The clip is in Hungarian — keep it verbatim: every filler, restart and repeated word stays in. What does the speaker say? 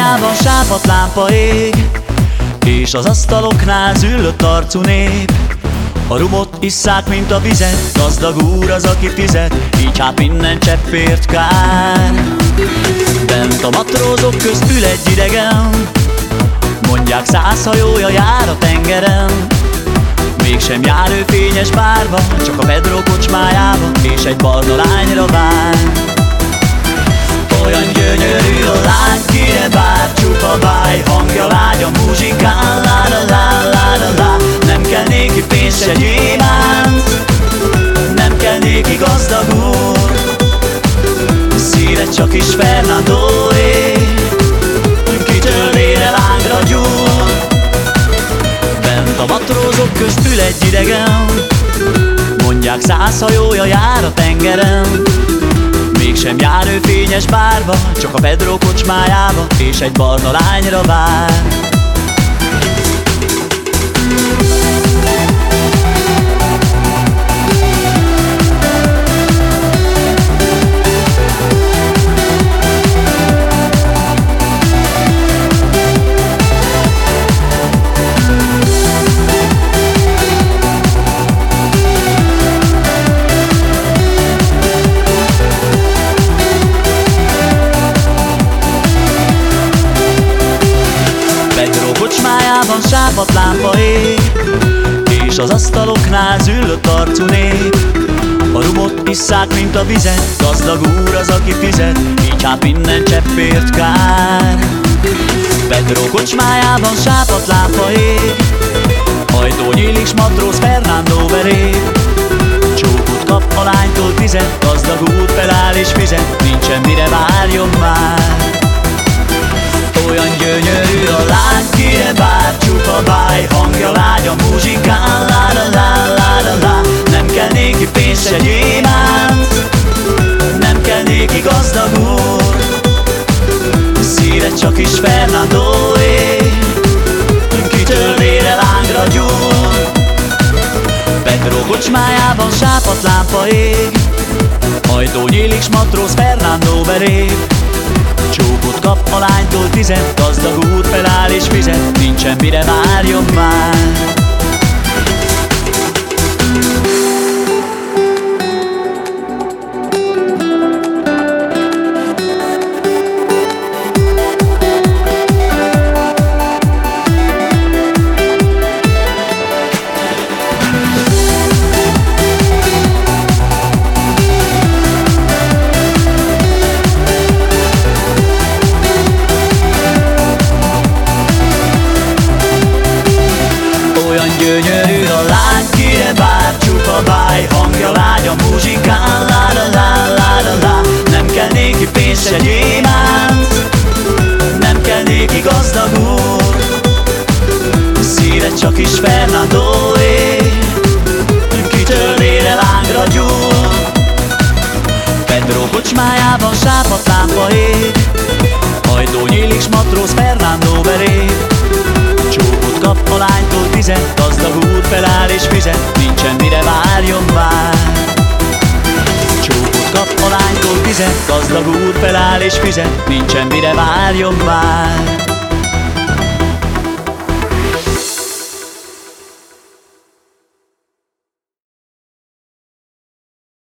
kocsmájában sápadlámpa ég, és az asztaloknál züllött arcú nép. A rumot isszák, mint a vizet, gazdag úr az, aki fizet, így hát minden cseppért kár. Bent a matrózok közt ül egy idegen, mondják száz hajója jár a tengeren. Mégsem jár ő fényes bárba, csak a Pedro kocsmájába, és egy barna lányra vár. Olyan gyönyörű a lány, kire bár, csupa báj, hangja lágya, muzsikál, la la la la la la. Nem kell néki pénz se gyémánt, nem kell néki gazdag úr, szíve csak is Fernandóé, kitől vére lángra gyúl. Bent a matrózok közt ül egy idegen, mondják száz hajója jár a tengeren. Mégsem jár ő fényes bárba, csak a Pedro kocsmájába, és egy barna lányra vár. Kocsmájában sápadlámpa ég, és az asztaloknál züllött arcú nép. A rumot isszák, mint a vizet, gazdag úr az, aki fizet, így hát minden cseppért kár. Pedro kocsmájában sápadlámpa ég, ajtó nyílik, s matróz Fernando belép. Csókot kap a lánytól tizet, gazdag úr feláll és fizet, nincsen mire várjon már. Olyan gyönyörű a lány, kire bár, csupa báj, hangja lágya, muzsikál, la la la la la la. Nem kell néki pénz se gyémánt, nem kell néki gazdag úr, szíve csak is Fernandóé, kitől vére lángra gyúl. Pedro kocsmájában sápadlámpa ég, ajtó nyílik, s matróz Fernando belép. Csókot kap a lánytól tizet, gazdag úr feláll és fizet, nincsen mire várjon már. Gyönyörű a lány, kire bár, csupa báj, hangja lágya, muzsikál, la la la la la la. Nem kell néki pénz se gyémánt, nem kell néki gazdag úr, szíve csak is Fernandóé, kitől vére lángra gyúl. Pedro kocsmájában sápadlámpa ég, ajtó nyílik, s matróz Fernando belép. Csókot kap a lánytól tizet, gazdag úr feláll és fizet, nincsen mire várjon már. Csókot kap a lánytól tizet, gazdag úr feláll és fizet, nincsen mire várjon már.